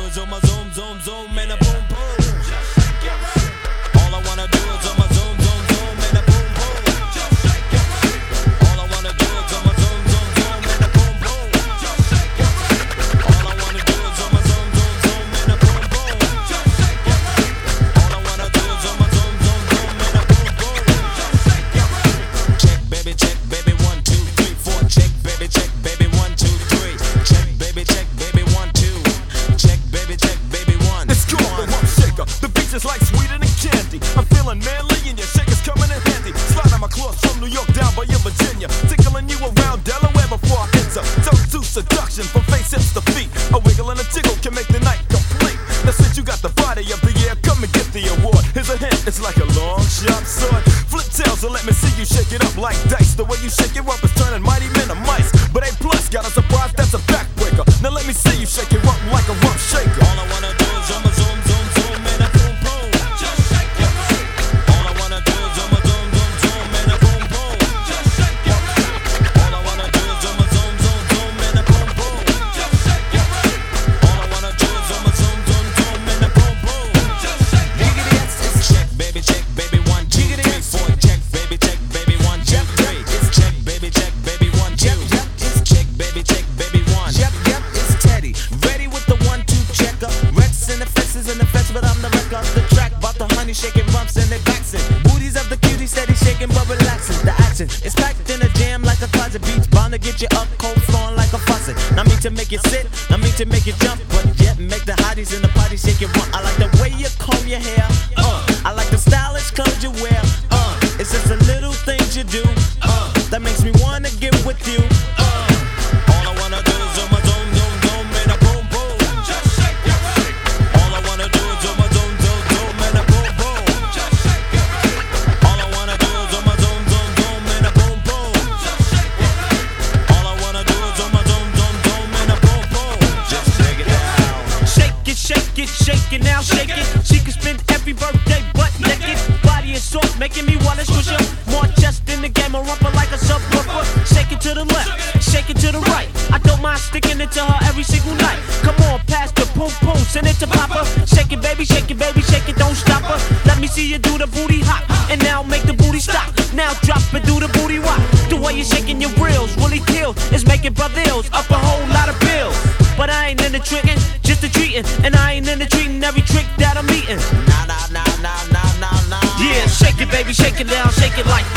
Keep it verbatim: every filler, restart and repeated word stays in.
is on my zoom, zoom, zoom, and a boom, boom. All I wanna do is on my zoom, zoom, zoom, and a boom, boom. All I wanna do is on my zoom, zoom, zoom, and a boom, boom. All I wanna do is on my zoom, zoom, zoom, and a boom, boom. All I wanna do is on my zoom, zoom, zoom, and a boom, boom. Check, baby, check, baby, one, two, three, four. Check, baby, check, baby, one, two, three. Check, baby, check, baby, one, two. Check, baby, check, baby, one. It's cool, the rump shaker. The beach is like sweeter than candy. I'm feeling manly and your shaker's coming in handy. Slide on my claws from New York down by your Virginia. Tickling you around Delaware before I enter. Toe to seduction from face hips to feet. A wiggle and a jiggle can make the night complete. Now since you got the body of the year, come and get the award. Here's a hint, it's like a long sharp sword. Flip tails and let me see you shake it up like dice. The way you shake it up is turning mighty men to mice. But A plus got a surprise, that's a backbreaker. Now let me see you shake it up like a rump shaker. All I wanna do is on my zoom, zoom, zoom, and a boom, boom. Just shake your booty. All I wanna do is on my zoom, zoom, zoom, and a boom, boom. Just shake your booty. All I wanna do is on my zoom, zoom, zoom, and a boom, boom. Just shake your booty. All I wanna do is on my zoom, zoom, zoom, and a boom, boom. Just shake your booty. Check, baby, check, baby, one, two, three, four. Check, baby, check, baby, one, two, three. It's check, baby, check, baby, one, two. It's check, baby, check, baby, one. Yep, yep, it's Teddy. Ready with the one, two checker. Rex in the fences in the fence, but I'm the wreck of the track. About the honey shaking rumps and they backs booties of the cutie steady shaking but relaxing. The action is packed in a jam like a closet. Beats bound to get you up, cold flowing like a faucet. Not mean to make you sit, not mean to make you jump, but yet make the hotties in the party shake it rump. I like the way you comb your hair. Uh, I like the stylish clothes you wear. Uh, it's just the little things you do. Uh, that makes me wanna get with you. Uh, All I wanna do is on my zoom, zoom, zoom, and a boom, boom. Just shake your booty. All I wanna do is on my zoom, zoom, zoom, and a boom, boom. Just shake your booty. All I wanna do is on my zoom, zoom, zoom, and a boom, boom. Just shake your booty. All I wanna do is on my zoom, zoom, zoom, and a boom, boom. Just shake it down. Shake it, shake it, shake it now, shake it. She can spend every birthday butt naked. Body is soft, making me wanna squish her. More chest in the game, a rumper like a subwoofer. Shake it to the left, shake it to the right. I don't mind sticking it to her every single night. Come on, pass the poom poom, send it to Papa. Shake it, baby, shake it, baby, shake it, don't stop her. Let me see you do the booty hop, and now make the booty stop. Now drop it, do the booty walk. The way you're shaking your grills really kills. It's making brothers up a whole lot of bills. But I ain't into tricking, just the treating. And I ain't into treating every trick that I'm eating. Nah, nah, nah, nah, nah, nah, nah. Yeah, shake it, baby, shake it down, shake it like